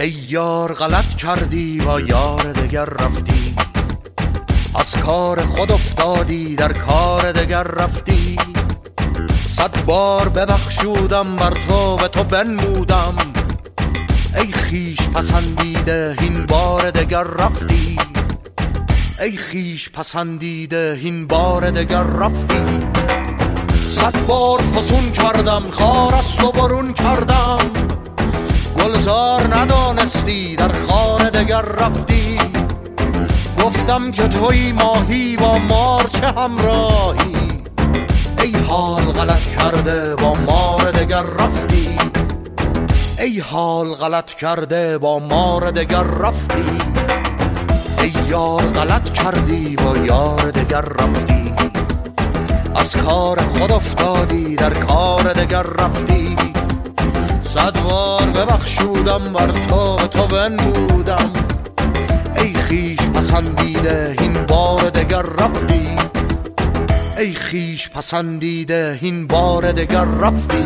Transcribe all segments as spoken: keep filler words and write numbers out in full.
ای یار غلط کردی با یار دگر رفتی، از کار خود افتادی در کار دگر رفتی. صد بار ببخشودم بر تو و تو بنمودم، ای خیش پسندیده این بار دگر رفتی. ای خیش پسندیده این بار دگر رفتی. صد بار فسون کردم خار از تو برون کردم، گلزار ندانستی در خار دگر رفتی. گفتم که توی ماهی با مار چه همراهی، ای حال غلط کرده با مار دگر رفتی. ای حال غلط کرده با مار دگر رفتی. ای یار غلط کردی با یار دگر رفتی، از کار خود افتادی در کار دگر رفتی. صد بار ببخشودم بر تو و تو بنمودم، ای خیش پسندیده این بار دگر رفتی. ای خیش پسندیده این بار دگر رفتی.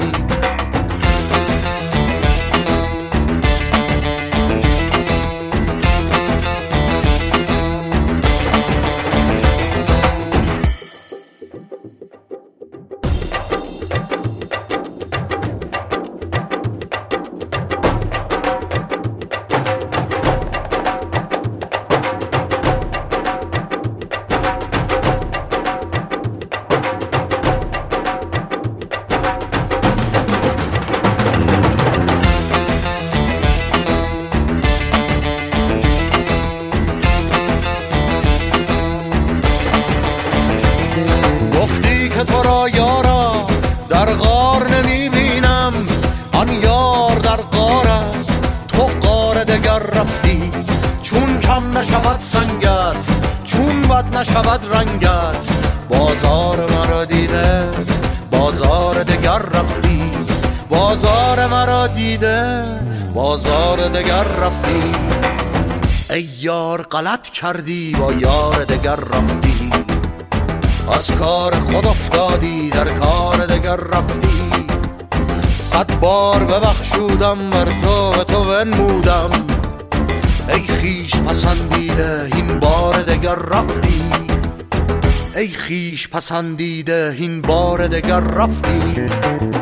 تو را یارا در غار نمی بینم، آن یار در غار است تو غار دگر رفتی. چون کم نشود سنگت، چون بد نشود رنگت، بازار مرا دیده بازار دگر رفتی. بازار مرا دیده بازار دگر رفتی. ای یار غلط کردی با یار دگر رفتی، از کار خود افتادی در کار دگر رفتی. صد بار ببخشودم بر تو و تو بنمودم، ای خیش پسندیده این بار دگر رفتی. ای خیش پسندیده این بار دگر رفتی.